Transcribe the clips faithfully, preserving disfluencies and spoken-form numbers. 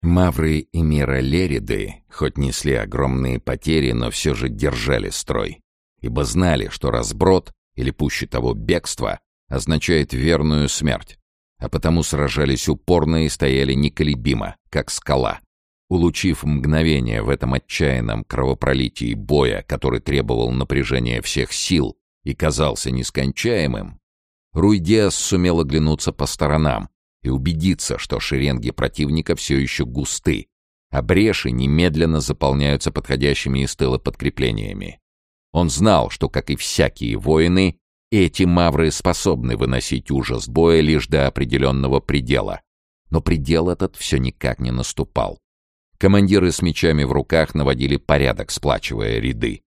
Мавры и Мира Лериды, хоть несли огромные потери, но все же держали строй, ибо знали, что разброд, или пуще того бегство, означает верную смерть, а потому сражались упорно и стояли неколебимо, как скала. Улучив мгновение в этом отчаянном кровопролитии боя, который требовал напряжения всех сил и казался нескончаемым, Руй-Диас сумел оглянуться по сторонам и убедиться, что шеренги противника все еще густы, а бреши немедленно заполняются подходящими из тыла подкреплениями. Он знал, что, как и всякие воины, эти мавры способны выносить ужас боя лишь до определенного предела. Но предел этот все никак не наступал. Командиры с мечами в руках наводили порядок, сплачивая ряды.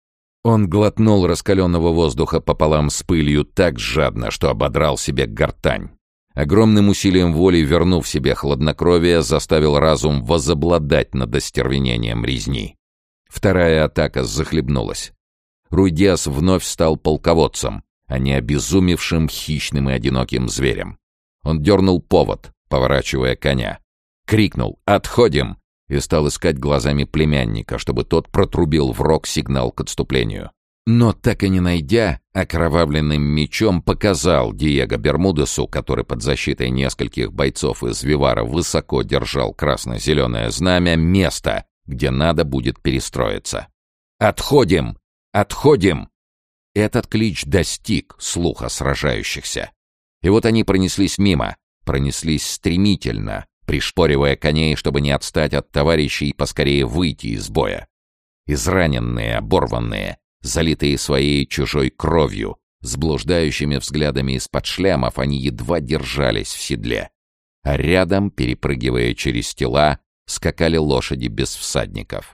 Он глотнул раскаленного воздуха пополам с пылью так жадно, что ободрал себе гортань. Огромным усилием воли, вернув себе хладнокровие, заставил разум возобладать над остервенением резни. Вторая атака захлебнулась. Руй-Диас вновь стал полководцем, а не обезумевшим хищным и одиноким зверем. Он дернул повод, поворачивая коня. Крикнул «Отходим!» и стал искать глазами племянника, чтобы тот протрубил в рог сигнал к отступлению. Но, так и не найдя, окровавленным мечом показал Диего Бермудесу, который под защитой нескольких бойцов из Вивара высоко держал красно-зеленое знамя, место, где надо будет перестроиться. «Отходим! Отходим!» Этот клич достиг слуха сражающихся. И вот они пронеслись мимо, пронеслись стремительно, пришпоривая коней, чтобы не отстать от товарищей и поскорее выйти из боя. Израненные, оборванные, залитые своей чужой кровью, с блуждающими взглядами из-под шлемов, они едва держались в седле. А рядом, перепрыгивая через тела, скакали лошади без всадников.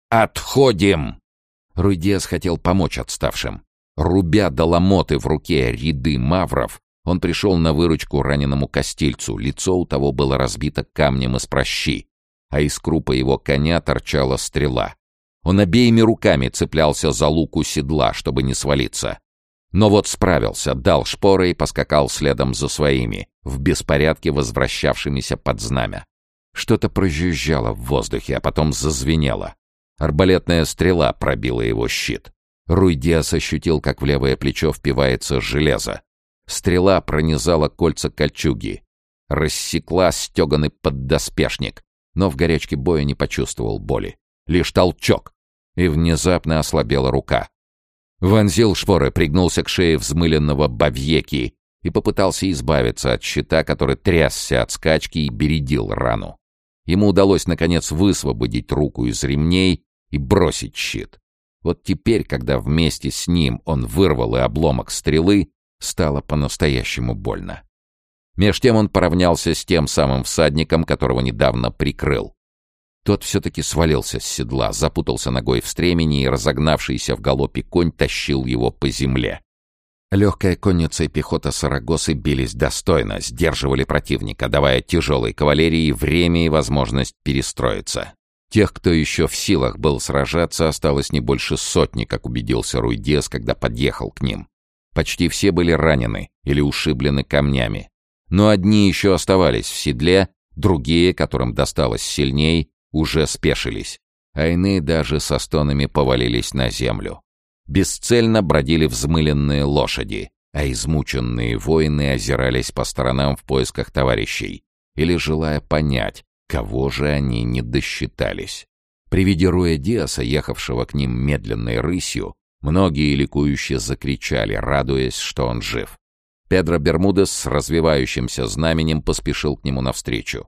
«Отходим!» Руй-Диас хотел помочь отставшим. Рубя до ломоты в руке ряды мавров, он пришел на выручку раненому костильцу, лицо у того было разбито камнем из прощи, а из крупа его коня торчала стрела. Он обеими руками цеплялся за луку седла, чтобы не свалиться. Но вот справился, дал шпоры и поскакал следом за своими, в беспорядке возвращавшимися под знамя. Что-то прожужжало в воздухе, а потом зазвенело. Арбалетная стрела пробила его щит. Руй-Диас ощутил, как в левое плечо впивается железо. Стрела пронизала кольца кольчуги, рассекла стеганый поддоспешник, но в горячке боя не почувствовал боли. Лишь толчок, и внезапно ослабела рука. Вонзил шпоры, пригнулся к шее взмыленного бавьеки и попытался избавиться от щита, который трясся от скачки и бередил рану. Ему удалось, наконец, высвободить руку из ремней и бросить щит. Вот теперь, когда вместе с ним он вырвал и обломок стрелы, стало по-настоящему больно. Меж тем он поравнялся с тем самым всадником, которого недавно прикрыл. Тот все-таки свалился с седла, запутался ногой в стремени, и разогнавшийся в галопе конь тащил его по земле. Легкая конница и пехота Сарагосы бились достойно, сдерживали противника, давая тяжелой кавалерии время и возможность перестроиться. Тех, кто еще в силах был сражаться, осталось не больше сотни, как убедился Руй-Диас, когда подъехал к ним. Почти все были ранены или ушиблены камнями. Но одни еще оставались в седле, другие, которым досталось сильней, уже спешились, а иные даже со стонами повалились на землю. Бесцельно бродили взмыленные лошади, а измученные воины озирались по сторонам в поисках товарищей или желая понять, кого же они не досчитались. При виде Руя-Диаса, ехавшего к ним медленной рысью, многие ликующе закричали, радуясь, что он жив. Педро Бермудес с развивающимся знаменем поспешил к нему навстречу.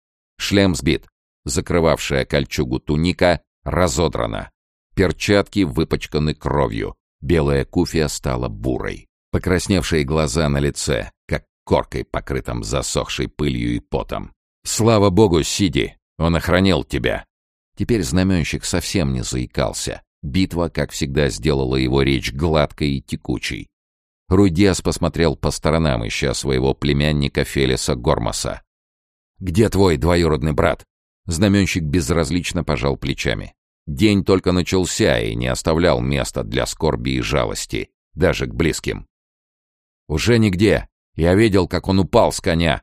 Шлем сбит, закрывавшая кольчугу туника разодрана. Перчатки выпачканы кровью, белая куфия стала бурой. Покрасневшие глаза на лице, как коркой, покрытым засохшей пылью и потом. «Слава богу, Сиди! Он охранил тебя!» Теперь знаменщик совсем не заикался. Битва, как всегда, сделала его речь гладкой и текучей. Руй-Диас посмотрел по сторонам, ища своего племянника Фелиса Гормоса. «Где твой двоюродный брат?» Знаменщик безразлично пожал плечами. День только начался и не оставлял места для скорби и жалости, даже к близким. «Уже нигде. Я видел, как он упал с коня.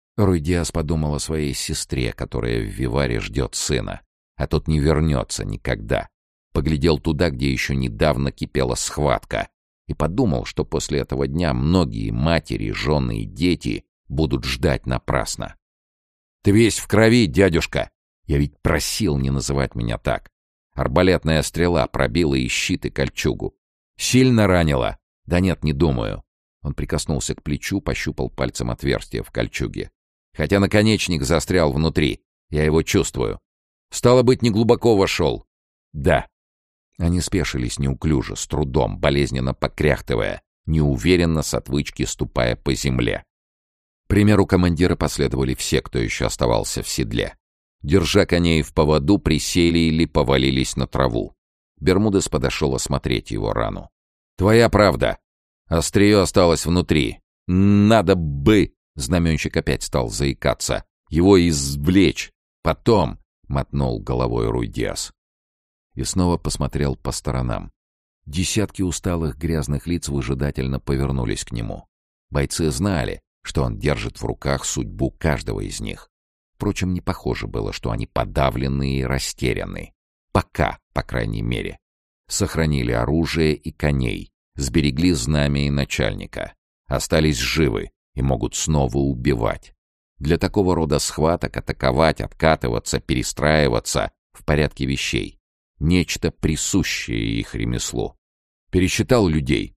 Руй Диас подумал о своей сестре, которая в Виваре ждет сына, а тот не вернется никогда. Поглядел туда, где еще недавно кипела схватка, и подумал, что после этого дня многие матери, жены и дети будут ждать напрасно. «Ты весь в крови, дядюшка! Я ведь просил не называть меня так. Арбалетная стрела пробила и щит, и кольчугу. Сильно ранила? Да нет, не думаю». Он прикоснулся к плечу, пощупал пальцем отверстие в кольчуге. «Хотя наконечник застрял внутри. Я его чувствую. Стало быть, неглубоко вошел». «Да». Они спешились неуклюже, с трудом, болезненно покряхтывая, неуверенно с отвычки ступая по земле. К примеру командира последовали все, кто еще оставался в седле. Держа коней в поводу, присели или повалились на траву. Бермудес подошел осмотреть его рану. «Твоя правда. Острие осталось внутри. Надо бы...» Знаменщик опять стал заикаться. «Его извлечь. Потом...» — мотнул головой Руй Диас. И снова посмотрел по сторонам. Десятки усталых грязных лиц выжидательно повернулись к нему. Бойцы знали, что он держит в руках судьбу каждого из них. Впрочем, не похоже было, что они подавлены и растеряны. Пока, по крайней мере. Сохранили оружие и коней, сберегли знамя и начальника. Остались живы и могут снова убивать. Для такого рода схваток атаковать, откатываться, перестраиваться в порядке вещей. Нечто присущее их ремеслу. Пересчитал людей.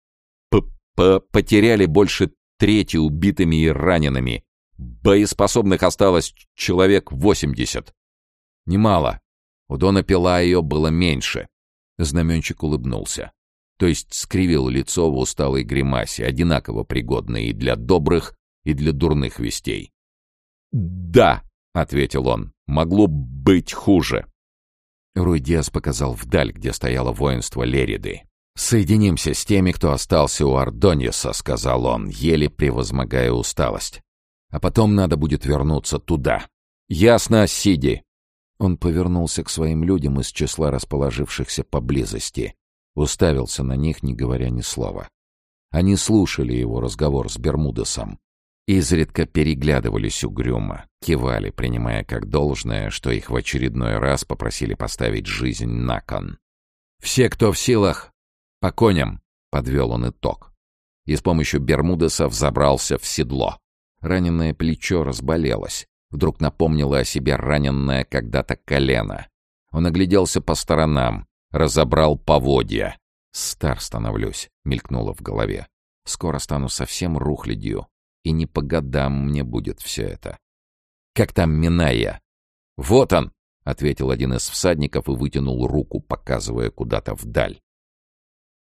П-п Потеряли больше трети убитыми и ранеными. Боеспособных осталось человек восемьдесят. Немало. У Дона Пелайо было меньше. Знаменщик улыбнулся. То есть скривил лицо в усталой гримасе, одинаково пригодной и для добрых, и для дурных вестей. «Да», — ответил он, — «могло быть хуже». Руй Диас показал вдаль, где стояло воинство Лериды. «Соединимся с теми, кто остался у Ардоньеса», — сказал он, еле превозмогая усталость. «А потом надо будет вернуться туда». «Ясно, Сиди». Он повернулся к своим людям из числа расположившихся поблизости. Уставился на них, не говоря ни слова. Они слушали его разговор с Бермудесом. Изредка переглядывались угрюмо, кивали, принимая как должное, что их в очередной раз попросили поставить жизнь на кон. «Все, кто в силах, по коням», — подвел он итог. И с помощью Бермудеса взобрался в седло. Раненое плечо разболелось. Вдруг напомнило о себе раненное когда-то колено. Он огляделся по сторонам, разобрал поводья. «Стар становлюсь», — мелькнуло в голове. «Скоро стану совсем рухлядью. И не по годам мне будет все это. Как там Минайя?» «Вот он!» — ответил один из всадников и вытянул руку, показывая куда-то вдаль.